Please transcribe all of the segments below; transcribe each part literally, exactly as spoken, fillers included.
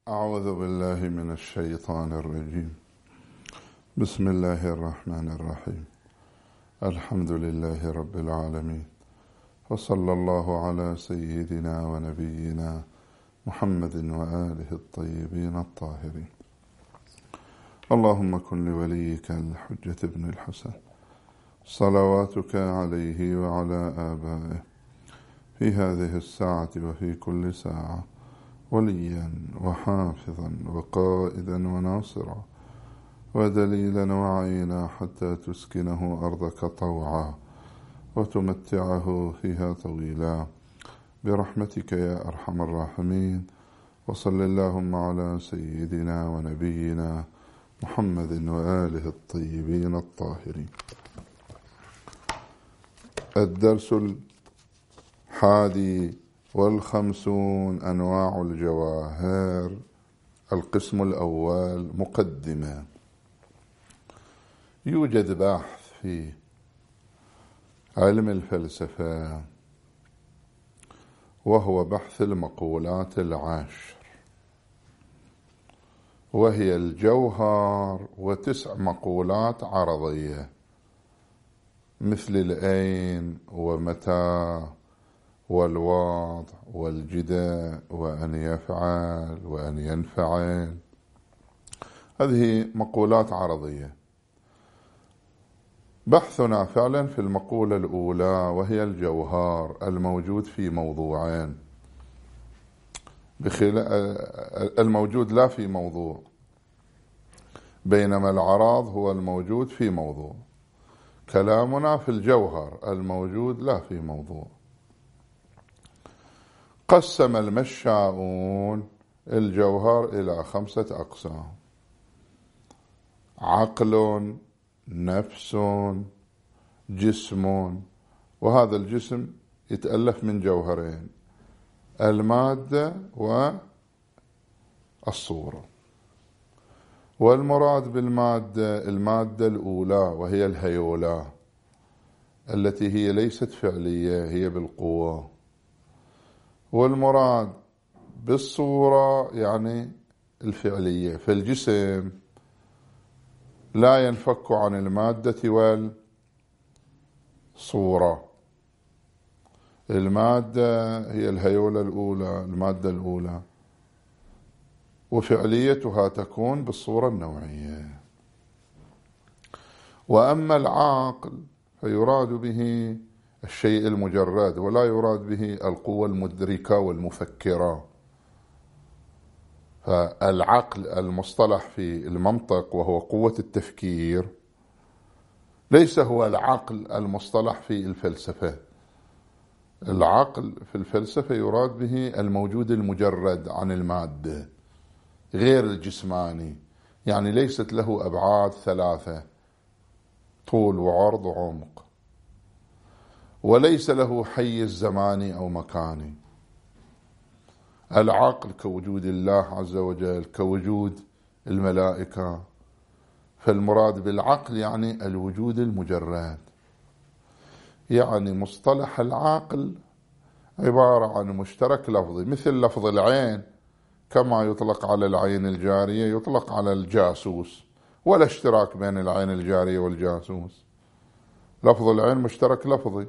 أعوذ بالله من الشيطان الرجيم. بسم الله الرحمن الرحيم. الحمد لله رب العالمين، وصلى الله على سيدنا ونبينا محمد وآله الطيبين الطاهرين. اللهم كن لوليك الحجة ابن الحسن صلواتك عليه وعلى آبائه في هذه الساعة وفي كل ساعة وليا وحافظا وقائدا وناصرا ودليلا وعينا حتى تسكنه أرضك طوعا وتمتعه فيها طويلا برحمتك يا أرحم الراحمين. وصل اللهم على سيدنا ونبينا محمد وآله الطيبين الطاهرين. الدرس الحادي والخمسون: أنواع الجواهر. القسم الأول: مقدمة. يوجد بحث في علم الفلسفة وهو بحث المقولات العشر، وهي الجوهر وتسع مقولات عرضية مثل الأين ومتى والوضع والجداء وأن يفعل وأن ينفعل. هذه مقولات عرضية. بحثنا فعلا في المقولة الأولى وهي الجوهر الموجود في موضوعين، الموجود لا في موضوع، بينما العراض هو الموجود في موضوع. كلامنا في الجوهر الموجود لا في موضوع. قسم المشاؤون الجوهر إلى خمسة أقسام: عقل، نفس، جسم، وهذا الجسم يتألف من جوهرين: المادة والصورة. والمراد بالمادة المادة الأولى وهي الهيولة التي هي ليست فعلية، هي بالقوة. والمراد بالصورة يعني الفعلية، فالجسم لا ينفك عن المادة والصورة. المادة هي الهيولة الأولى، المادة الأولى، وفعليتها تكون بالصورة النوعية. وأما العقل فيراد به الشيء المجرد، ولا يراد به القوة المدركة والمفكرة. فالعقل المصطلح في المنطق وهو قوة التفكير ليس هو العقل المصطلح في الفلسفة. العقل في الفلسفة يراد به الموجود المجرد عن المادة غير الجسماني، يعني ليست له أبعاد ثلاثة: طول وعرض وعمق، وليس له حيز زماني أو مكاني. العقل كوجود الله عز وجل، كوجود الملائكة. فالمراد بالعقل يعني الوجود المجرد. يعني مصطلح العقل عبارة عن مشترك لفظي، مثل لفظ العين، كما يطلق على العين الجارية يطلق على الجاسوس، ولا اشتراك بين العين الجارية والجاسوس. لفظ العين مشترك لفظي.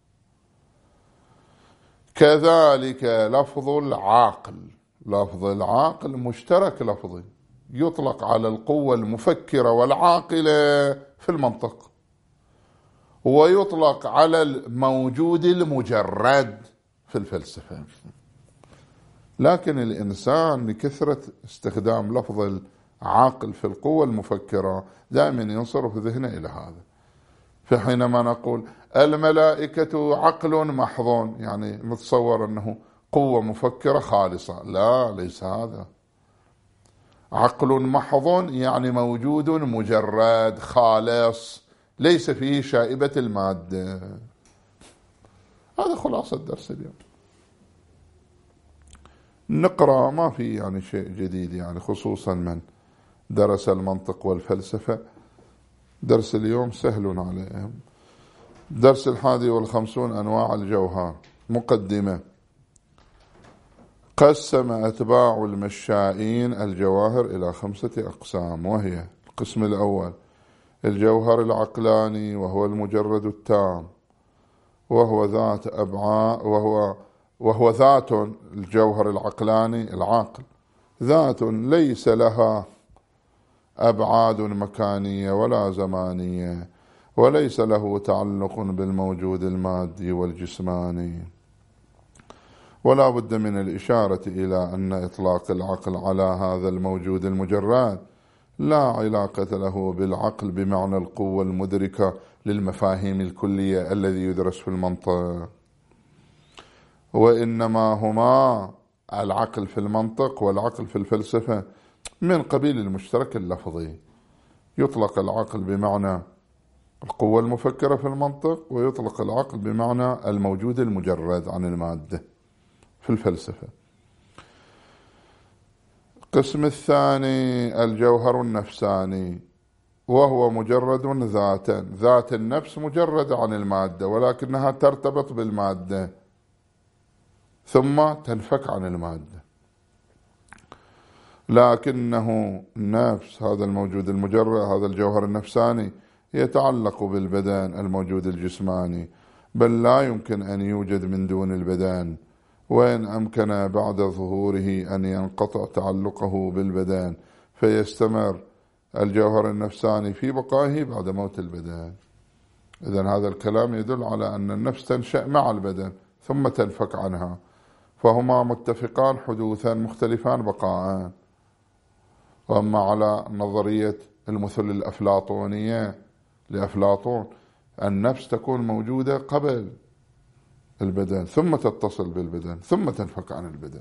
كذلك لفظ العاقل، لفظ العاقل مشترك لفظي، يطلق على القوة المفكرة والعاقلة في المنطق، ويطلق على الموجود المجرد في الفلسفة. لكن الإنسان لكثرة استخدام لفظ العاقل في القوة المفكرة دائما ينصرف ذهنه إلى هذا. فحينما نقول الملائكة عقل محض، يعني نتصور أنه قوة مفكرة خالصة. لا، ليس هذا. عقل محض يعني موجود مجرد خالص ليس فيه شائبة المادة. هذا خلاصة الدرس اليوم. نقرأ، ما في يعني شيء جديد، يعني خصوصا من درس المنطق والفلسفة درس اليوم سهل عليهم. درس الحادي والخمسون: أنواع الجوهر. مقدمة. قسم أتباع المشائين الجواهر إلى خمسة أقسام، وهي: القسم الأول الجوهر العقلاني، وهو المجرد التام، وهو ذات أبعاد، وهو وهو ذات الجوهر العقلاني العاقل ذات ليس لها أبعاد مكانية ولا زمانية، وليس له تعلق بالموجود المادي والجسماني. ولا بد من الإشارة إلى أن إطلاق العقل على هذا الموجود المجرد لا علاقة له بالعقل بمعنى القوة المدركة للمفاهيم الكلية الذي يدرس في المنطق، وإنما هما العقل في المنطق والعقل في الفلسفة من قبيل المشترك اللفظي. يطلق العقل بمعنى القوة المفكرة في المنطق، ويطلق العقل بمعنى الموجود المجرد عن المادة في الفلسفة. القسم الثاني الجوهر النفساني، وهو مجرد ذاتا، ذات النفس مجرد عن المادة ولكنها ترتبط بالمادة ثم تنفك عن المادة، لكنه نفس هذا الموجود المجرد، هذا الجوهر النفساني يتعلق بالبدن الموجود الجسماني، بل لا يمكن أن يوجد من دون البدن، وإن أمكن بعد ظهوره أن ينقطع تعلقه بالبدن فيستمر الجوهر النفساني في بقائه بعد موت البدن. إذن هذا الكلام يدل على أن النفس تنشأ مع البدن ثم تنفك عنها، فهما متفقان حدوثا مختلفان بقاء. وأما على نظرية المثل الأفلاطونية لأفلاطون، النفس تكون موجودة قبل البدن ثم تتصل بالبدن ثم تنفك عن البدن.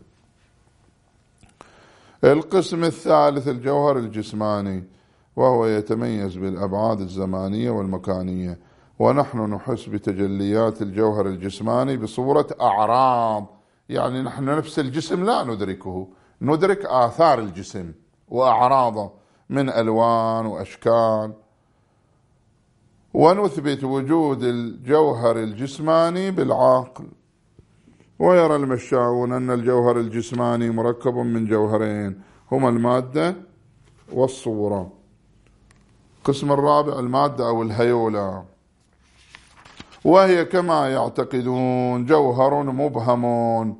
القسم الثالث الجوهر الجسماني، وهو يتميز بالأبعاد الزمانية والمكانية، ونحن نحس بتجليات الجوهر الجسماني بصورة أعراض، يعني نحن نفس الجسم لا ندركه، ندرك آثار الجسم وأعراضه من ألوان وأشكال. ونثبت وجود الجوهر الجسماني بالعقل. ويرى المشاؤون أن الجوهر الجسماني مركب من جوهرين هما المادة والصورة. القسم الرابع المادة أو الهيولة، وهي كما يعتقدون جوهر مبهم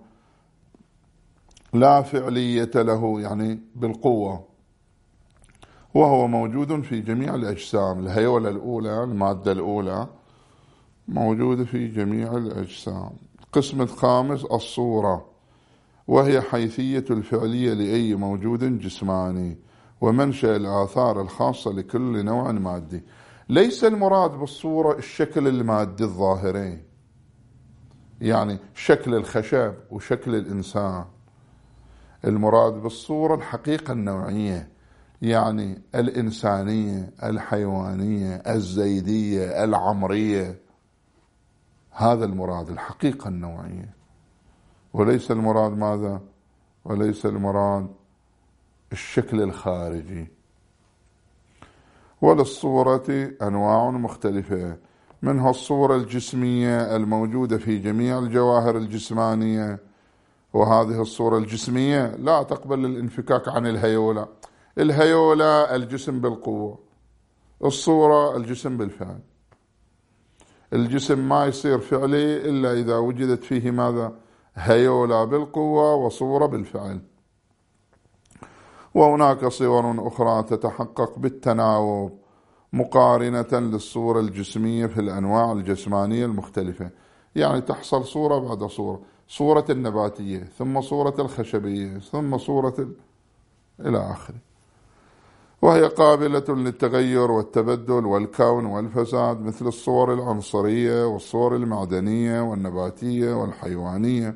لا فعلية له، يعني بالقوة، وهو موجود في جميع الأجسام. الهيولة الأولى، المادة الأولى، موجودة في جميع الأجسام. القسم الخامس الصورة، وهي حيثية الفعلية لأي موجود جسماني ومنشأ الآثار الخاصة لكل نوع مادي. ليس المراد بالصورة الشكل المادي الظاهري، يعني شكل الخشب وشكل الإنسان. المراد بالصورة الحقيقة النوعية، يعني الإنسانية، الحيوانية، الزيدية، العمرية. هذا المراد، الحقيقة النوعية، وليس المراد ماذا؟ وليس المراد الشكل الخارجي. وللصورة أنواع مختلفة، منها الصورة الجسمية الموجودة في جميع الجواهر الجسمانية، وهذه الصورة الجسمية لا تقبل الانفكاك عن الهيولة. الهيولة الجسم بالقوة، الصورة الجسم بالفعل. الجسم ما يصير فعلي إلا إذا وجدت فيه ماذا؟ هيولة بالقوة وصورة بالفعل. وهناك صور أخرى تتحقق بالتناوب مقارنة للصورة الجسمية في الأنواع الجسمانية المختلفة، يعني تحصل صورة بعد صورة، صورة النباتية ثم صورة الخشبية ثم صورة ال... إلى آخره، وهي قابلة للتغير والتبدل والكون والفساد، مثل الصور العنصرية والصور المعدنية والنباتية والحيوانية.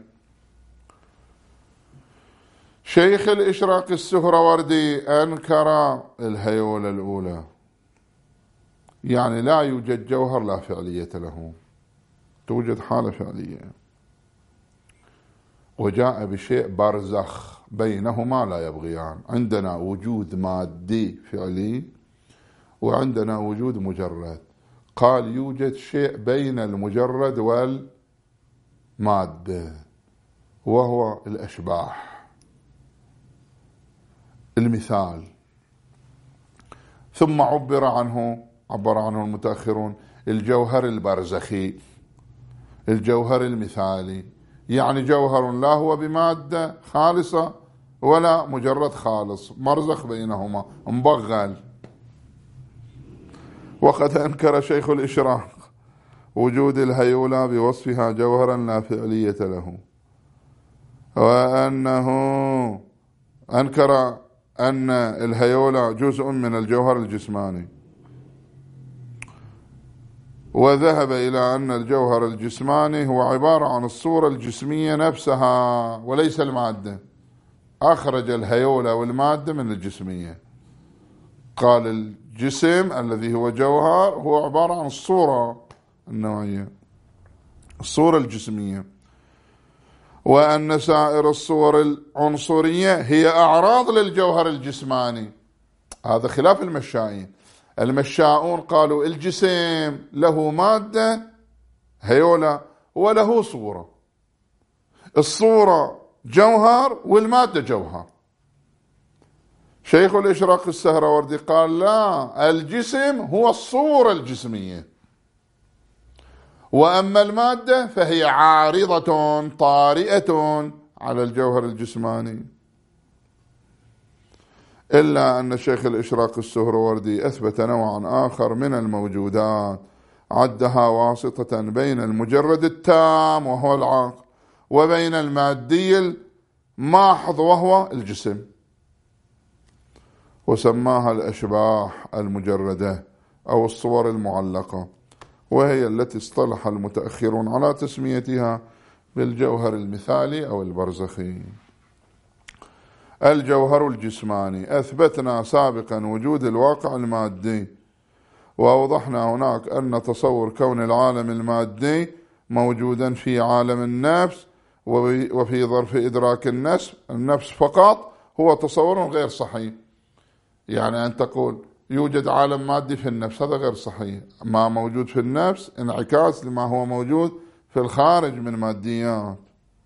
شيخ الإشراق السهروردي أنكر الهيولة الأولى، يعني لا يوجد جوهر لا فعلية له، توجد حالة فعلية، وجاء بشيء برزخ بينهما لا يبغيان. عندنا وجود مادي فعلي وعندنا وجود مجرد. قال يوجد شيء بين المجرد والمادة، وهو الأشباح، المثال. ثم عبر عنه عبر عنه المتأخرون الجوهر البرزخي، الجوهر المثالي، يعني جوهر لا هو بمادة خالصة ولا مجرد خالص، مرزخ بينهما مبغل. وقد أنكر شيخ الإشراق وجود الهيولة بوصفها جوهرا لا فعلية له، وأنه أنكر أن الهيولة جزء من الجوهر الجسماني، وذهب إلى أن الجوهر الجسماني هو عبارة عن الصورة الجسمية نفسها وليس المادة. أخرج الهيولة والمادة من الجسمية، قال الجسم الذي هو جوهر هو عبارة عن الصورة النوعية، الصورة الجسمية، وأن سائر الصور العنصرية هي أعراض للجوهر الجسماني. هذا خلاف المشائين. المشاؤون قالوا الجسم له مادة هيولة وله صورة، الصورة جوهر والمادة جوهر. شيخ الإشراق السهروردي قال لا، الجسم هو الصورة الجسمية، وأما المادة فهي عارضة طارئة على الجوهر الجسماني. إلا أن شيخ الإشراق السهروردي أثبت نوعا آخر من الموجودات عدها واسطة بين المجرد التام وهو العقل وبين المادي الماحظ وهو الجسم، وسماها الأشباح المجردة أو الصور المعلقة، وهي التي اصطلح المتأخرون على تسميتها بالجوهر المثالي أو البرزخي. الجوهر الجسماني، أثبتنا سابقا وجود الواقع المادي، وأوضحنا هناك أن تصور كون العالم المادي موجودا في عالم النفس وفي ظرف إدراك النفس النفس فقط هو تصور غير صحيح. يعني أن تقول يوجد عالم مادي في النفس، هذا غير صحيح. ما موجود في النفس انعكاس لما هو موجود في الخارج من ماديات،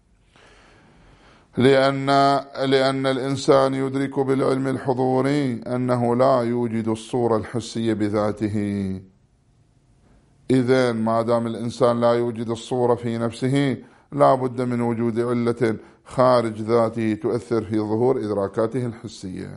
لأن, لأن الإنسان يدرك بالعلم الحضوري أنه لا يوجد الصورة الحسية بذاته. إذن ما دام الإنسان لا يوجد الصورة في نفسه لا بد من وجود علة خارج ذاته تؤثر في ظهور إدراكاته الحسية.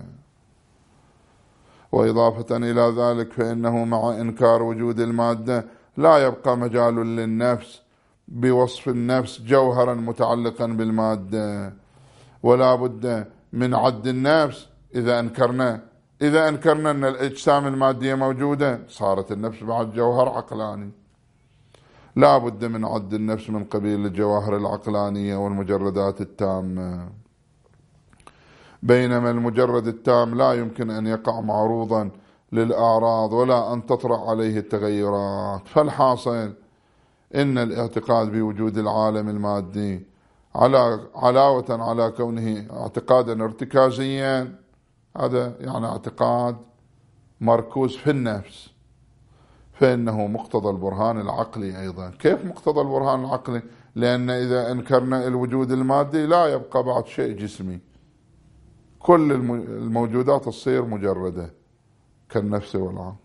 وإضافة إلى ذلك فإنه مع إنكار وجود المادة لا يبقى مجال للنفس بوصف النفس جوهرا متعلقا بالمادة، ولا بد من عد النفس. إذا أنكرنا إذا أنكرنا أن الأجسام المادية موجودة صارت النفس بعد جوهر عقلاني. لا بد من عد النفس من قبيل الجواهر العقلانية والمجردات التامة، بينما المجرد التام لا يمكن أن يقع معروضا للأعراض ولا أن تطرأ عليه التغيرات. فالحاصل إن الاعتقاد بوجود العالم المادي على علاوة على كونه اعتقادا ارتكازيا، هذا يعني اعتقاد مركوز في النفس، فإنه مقتضى البرهان العقلي أيضا. كيف مقتضى البرهان العقلي؟ لأن إذا أنكرنا الوجود المادي لا يبقى بعد شيء جسمي، كل الموجودات تصير مجردة كالنفس والعقل.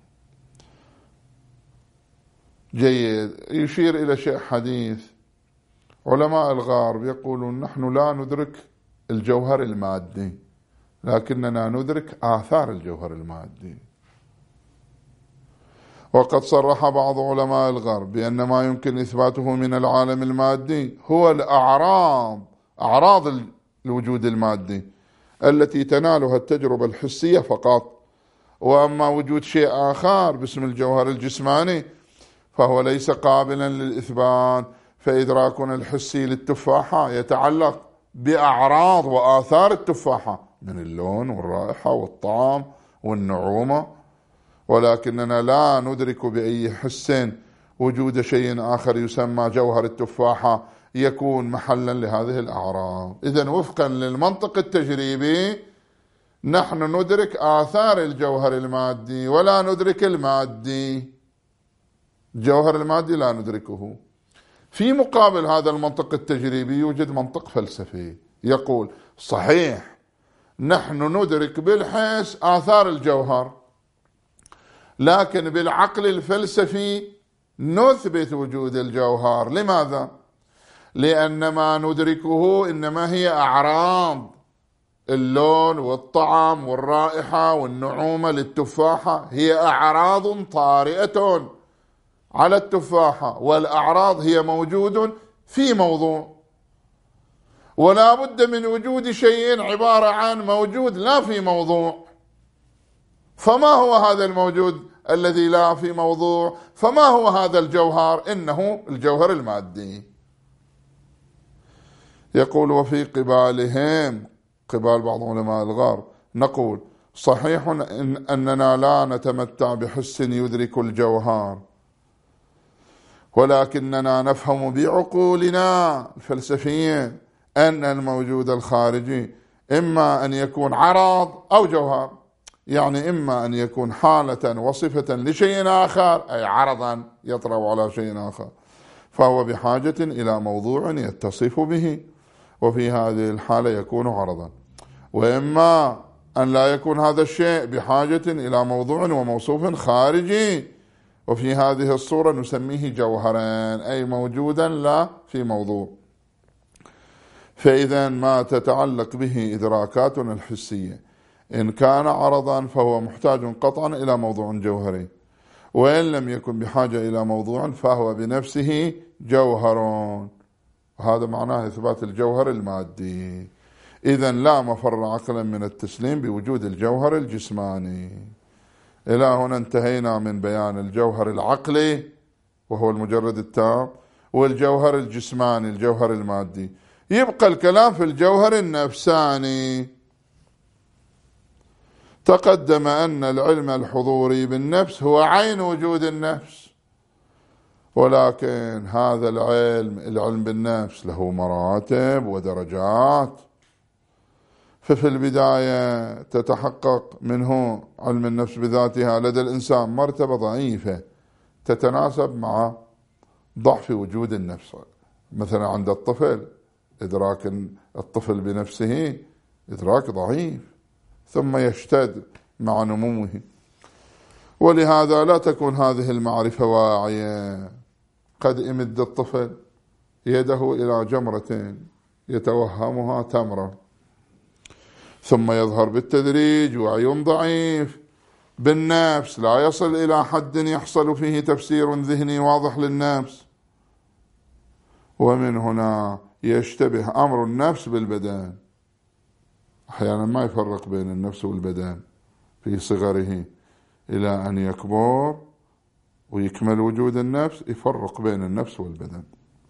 جيد. يشير إلى شيء حديث. علماء الغرب يقولون نحن لا ندرك الجوهر المادي، لكننا ندرك آثار الجوهر المادي. وقد صرح بعض علماء الغرب بأن ما يمكن إثباته من العالم المادي هو الأعراض أعراض الوجود المادي التي تنالها التجربة الحسية فقط، وأما وجود شيء آخر باسم الجوهر الجسماني فهو ليس قابلا للإثبات. فإدراكنا الحسي للتفاحة يتعلق بأعراض وآثار التفاحة من اللون والرائحة والطعم والنعومة، ولكننا لا ندرك بأي حس وجود شيء آخر يسمى جوهر التفاحة يكون محلا لهذه الأعراض. إذن وفقا للمنطق التجريبي نحن ندرك آثار الجوهر المادي ولا ندرك المادي. الجوهر المادي لا ندركه. في مقابل هذا المنطق التجريبي يوجد منطق فلسفي يقول صحيح نحن ندرك بالحس آثار الجوهر، لكن بالعقل الفلسفي نثبت وجود الجوهر. لماذا؟ لأن ما ندركه إنما هي أعراض، اللون والطعم والرائحة والنعومة للتفاحة هي أعراض طارئة على التفاحة، والأعراض هي موجود في موضوع، ولا بد من وجود شيء عبارة عن موجود لا في موضوع. فما هو هذا الموجود الذي لا في موضوع؟ فما هو هذا الجوهر؟ إنه الجوهر المادي. يقول وفي قبالهم، قبال بعض علماء الغرب، نقول صحيح إن أننا لا نتمتع بحس يدرك الجوهر، ولكننا نفهم بعقولنا الفلسفية أن الموجود الخارجي إما أن يكون عرض أو جوهر، يعني إما أن يكون حالة وصفة لشيء آخر أي عرضا يطرأ على شيء آخر، فهو بحاجة إلى موضوع يتصف به، وفي هذه الحالة يكون عرضا. وإما أن لا يكون هذا الشيء بحاجة إلى موضوع وموصوف خارجي، وفي هذه الصورة نسميه جوهرين أي موجودا لا في موضوع. فإذا ما تتعلق به إدراكاتنا الحسية إن كان عرضا فهو محتاج قطعا إلى موضوع جوهري، وإن لم يكن بحاجة إلى موضوع فهو بنفسه جوهر، وهذا معناه إثبات الجوهر المادي. إذن لا مفر عقلا من التسليم بوجود الجوهر الجسماني. إلى هنا انتهينا من بيان الجوهر العقلي وهو المجرد التام، والجوهر الجسماني الجوهر المادي. يبقى الكلام في الجوهر النفساني. تقدم أن العلم الحضوري بالنفس هو عين وجود النفس، ولكن هذا العلم العلم بالنفس له مراتب ودرجات. ففي البداية تتحقق منه علم النفس بذاتها لدى الإنسان مرتبة ضعيفة تتناسب مع ضعف وجود النفس. مثلا عند الطفل إدراك الطفل بنفسه إدراك ضعيف، ثم يشتد مع نموه، ولهذا لا تكون هذه المعرفة واعية. قد يمد الطفل يده إلى جمرة يتوهمها تمرة، ثم يظهر بالتدريج وعي ضعيف بالنفس لا يصل إلى حد يحصل فيه تفسير ذهني واضح للنفس، ومن هنا يشتبه أمر النفس بالبدن. أحيانا ما يفرق بين النفس والبدن في صغره، إلى أن يكبر ويكمل وجود النفس يفرق بين النفس والبدن.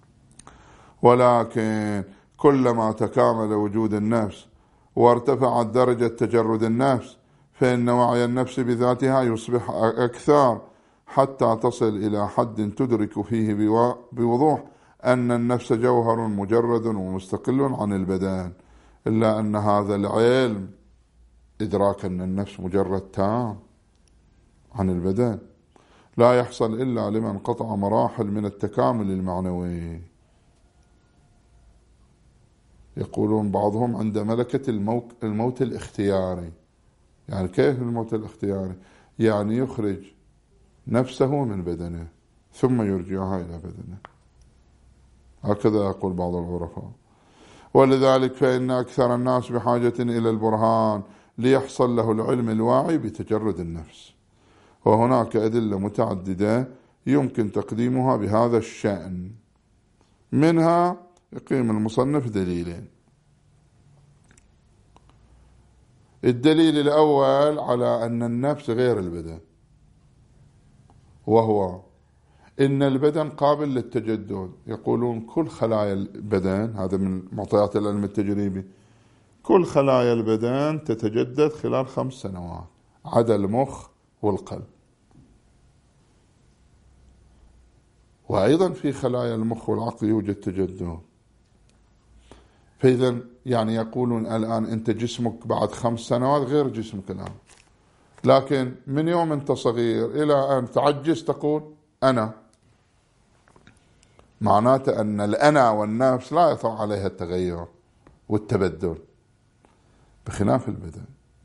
ولكن كلما تكامل وجود النفس وارتفعت درجة تجرد النفس فإن وعي النفس بذاتها يصبح أكثر، حتى تصل إلى حد تدرك فيه بوضوح أن النفس جوهر مجرد ومستقل عن البدن. إلا أن هذا العلم إدراك أن النفس مجرد تام عن البدن لا يحصل إلا لمن قطع مراحل من التكامل المعنوي. يقولون بعضهم عند ملكة الموت, الموت الاختياري. يعني كيف الموت الاختياري؟ يعني يخرج نفسه من بدنه ثم يرجعها إلى بدنه، هكذا يقول بعض العرفاء. ولذلك فإن أكثر الناس بحاجة إلى البرهان ليحصل له العلم الواعي بتجرد النفس، وهناك أدلة متعددة يمكن تقديمها بهذا الشأن. منها يقيم المصنف دليلين. الدليل الأول على أن النفس غير البدن، وهو إن البدن قابل للتجدد. يقولون كل خلايا البدن، هذا من معطيات العلم التجريبي، كل خلايا البدن تتجدد خلال خمس سنوات عدا المخ والقلب، وأيضا في خلايا المخ والعقل يوجد تجدد. فإذا يعني يقولون الآن أنت جسمك بعد خمس سنوات غير جسمك الآن، لكن من يوم أنت صغير إلى أن تعجز تقول أنا. معناته أن الأنا والنفس لا يطرأ عليها التغير والتبدل بخلاف البدن.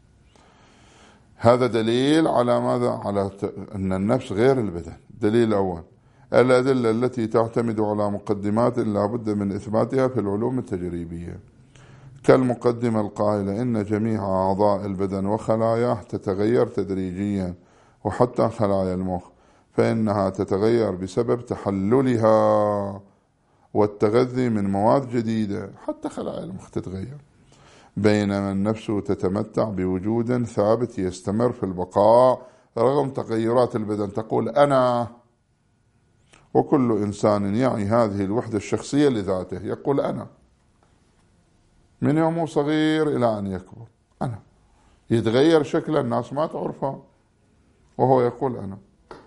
هذا دليل على ماذا؟ على أن النفس غير البدن. دليل أول: الأدلة التي تعتمد على مقدمات لا بد من إثباتها في العلوم التجريبية، كالمقدمة القائلة إن جميع أعضاء البدن وخلاياه تتغير تدريجيا، وحتى خلايا المخ فإنها تتغير بسبب تحللها والتغذي من مواد جديدة، حتى خلايا المخ تتغير، بينما النفس تتمتع بوجود ثابت يستمر في البقاء رغم تغيرات البدن. تقول أنا، وكل إنسان يعي هذه الوحدة الشخصية لذاته، يقول أنا من يوم صغير إلى أن يكبر، أنا يتغير شكل الناس ما تعرفه وهو يقول أنا.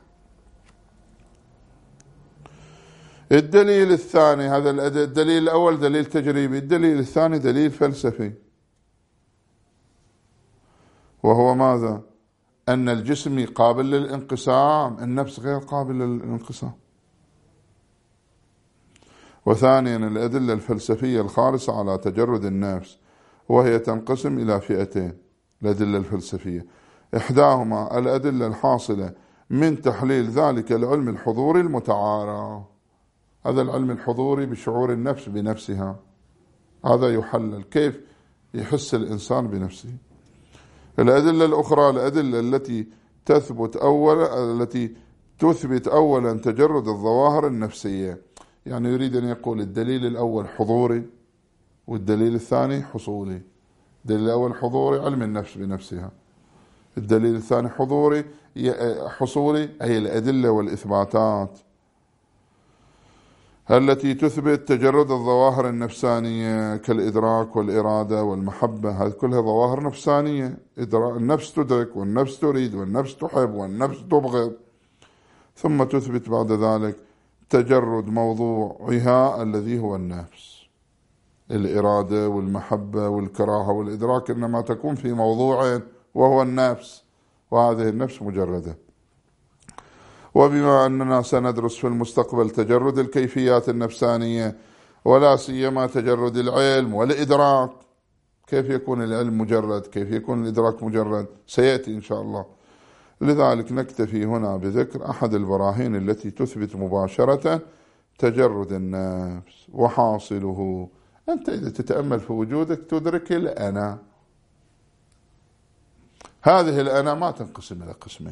الدليل الثاني، هذا الدليل الأول دليل تجريبي، الدليل الثاني دليل فلسفي، وهو ماذا؟ أن الجسم قابل للانقسام، النفس غير قابل للانقسام. وثانيا الأدلة الفلسفية الخالصة على تجرد النفس، وهي تنقسم إلى فئتين. الأدلة الفلسفية إحداهما الأدلة الحاصلة من تحليل ذلك العلم الحضوري المتعارف، هذا العلم الحضوري بشعور النفس بنفسها، هذا يحلل كيف يحس الإنسان بنفسه. الأدلة الأخرى الأدلة التي تثبت أولا التي تثبت أولا تجرد الظواهر النفسية، يعني يريد أن يقول الدليل الأول حضوري والدليل الثاني حصولي. الدليل الأول حضوري علم النفس بنفسها، الدليل الثاني حضوري حصولي أي الأدلة والإثباتات التي تثبت تجرد الظواهر النفسانية كالإدراك والإرادة والمحبة، هذه كلها ظواهر نفسانية. النفس تدرك والنفس تريد والنفس تحب والنفس تبغض، ثم تثبت بعد ذلك تجرد موضوعها الذي هو النفس. الإرادة والمحبة والكراهة والإدراك إنما تكون في موضوع وهو النفس، وهذه النفس مجردة. وبما أننا سندرس في المستقبل تجرد الكيفيات النفسانية، ولا سيما تجرد العلم والإدراك، كيف يكون العلم مجرد، كيف يكون الإدراك مجرد، سيأتي إن شاء الله. لذلك نكتفي هنا بذكر أحد البراهين التي تثبت مباشرة تجرد النفس. وحاصله أنت إذا تتأمل في وجودك تدرك الأنا، هذه الأنا ما تنقسم إلى قسمين،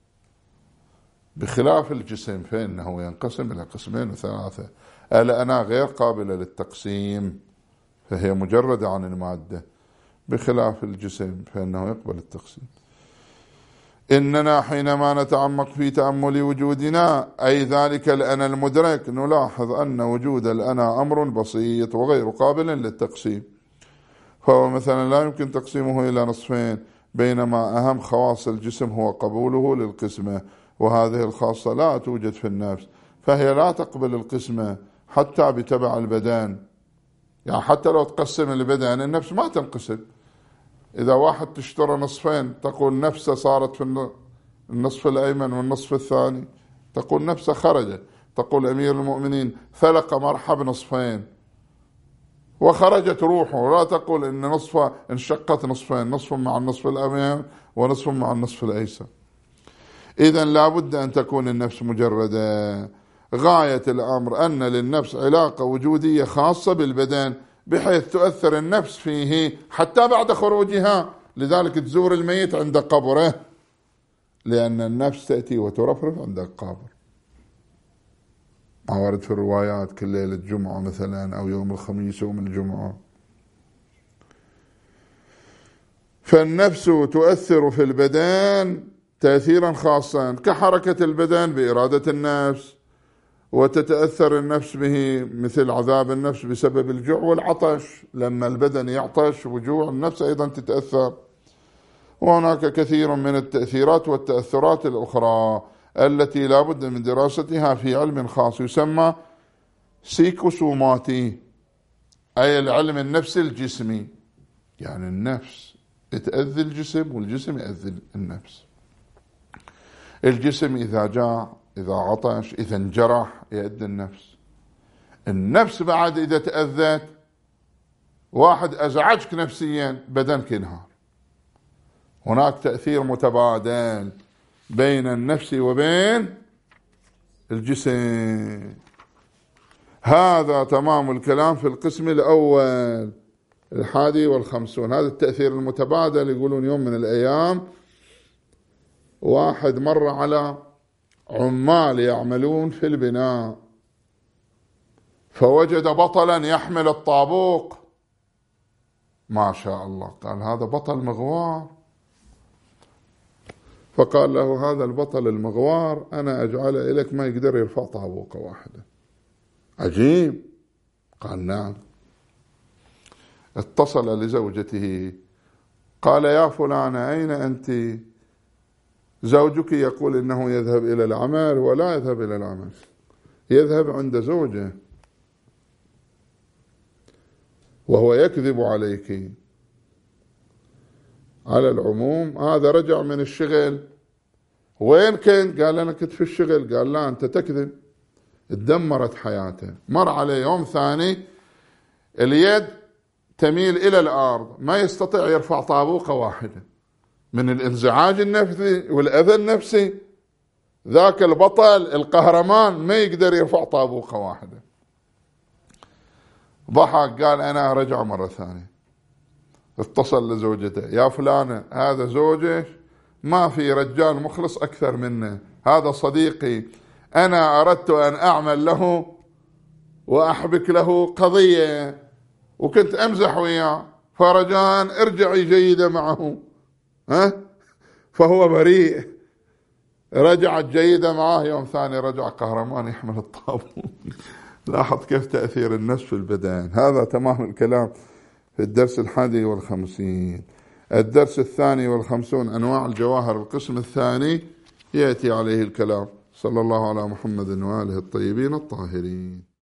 بخلاف الجسم فإنه ينقسم إلى قسمين وثلاثة. الأنا غير قابلة للتقسيم فهي مجردة عن المادة، بخلاف الجسم فإنه يقبل التقسيم. إننا حينما نتعمق في تأمل وجودنا أي ذلك الأنا المدرك نلاحظ أن وجود الأنا أمر بسيط وغير قابل للتقسيم، فهو مثلا لا يمكن تقسيمه إلى نصفين، بينما أهم خواص الجسم هو قبوله للقسمة، وهذه الخاصة لا توجد في النفس، فهي لا تقبل القسمة حتى بتبع البدن. يعني حتى لو تقسم البدن النفس ما تنقسم. إذا واحد تشترى نصفين تقول نفسه صارت في النصف الأيمن والنصف الثاني، تقول نفسه خرجت. تقول أمير المؤمنين فلق مرحب نصفين وخرجت روحه، ولا تقول إن نصفه انشقت نصفين، نصف مع النصف الأيمن ونصف مع النصف الأيسر. إذن لا بد أن تكون النفس مجردة. غاية الأمر أن للنفس علاقة وجودية خاصة بالبدن، بحيث تؤثر النفس فيه حتى بعد خروجها. لذلك تزور الميت عند قبره، لأن النفس تأتي وترفرف عند القبر. ما ورد في الروايات كل ليلة جمعة مثلا أو يوم الخميس يوم الجمعة. فالنفس تؤثر في البدن تأثيرا خاصا كحركة البدن بإرادة النفس، وتتأثر النفس به مثل عذاب النفس بسبب الجوع والعطش، لما البدن يعطش وجوع النفس أيضا تتأثر. وهناك كثير من التأثيرات والتأثرات الأخرى التي لا بد من دراستها في علم خاص يسمى سيكوسوماتي، أي العلم النفسي الجسمي. يعني النفس تأذي الجسم والجسم يأذي النفس. الجسم إذا جاع، إذا عطش، إذا انجرح يأذي النفس. النفس بعد إذا تأذت، واحد أزعجك نفسيا بدنك ينهار. هناك تأثير متبادل بين النفس وبين الجسم. هذا تمام الكلام في القسم الأول الحادي والخمسون. هذا التأثير المتبادل. يقولون يوم من الأيام واحد مر على عمال يعملون في البناء، فوجد بطلا يحمل الطابوق. ما شاء الله، قال هذا بطل مغوار. فقال له هذا البطل المغوار أنا أجعله إليك ما يقدر يرفع طابوقة واحدة. عجيب. قال نعم. اتصل لزوجته قال يا فلانة أين أنت؟ زوجك يقول إنه يذهب إلى العمل ولا يذهب إلى العمل، يذهب عند زوجه وهو يكذب عليك. على العموم هذا رجع من الشغل. وين كنت؟ قال أنا كنت في الشغل. قال لا أنت تكذب. اتدمرت حياته. مر عليه يوم ثاني اليد تميل إلى الأرض، ما يستطيع يرفع طابوقة واحدة من الانزعاج النفسي والأذى النفسي. ذاك البطل القهرمان ما يقدر يرفع طابوقة واحدة. ضحك قال أنا أرجع مرة ثانية. اتصل لزوجته يا فلانة هذا زوجك ما في رجال مخلص أكثر منه، هذا صديقي، أنا أردت أن أعمل له وأحبك له قضية وكنت أمزح وياه، فرجاء ارجعي جيدة معه. ها؟ فهو بريء. رجعت جيدة معه. يوم ثاني رجع قهرمان يحمل الطابوق. لاحظ كيف تأثير النفس في البدن. هذا تمام الكلام في الدرس الحادي والخمسين. الدرس الثاني والخمسون أنواع الجواهر القسم الثاني يأتي عليه الكلام. صلى الله على محمد وآله الطيبين الطاهرين.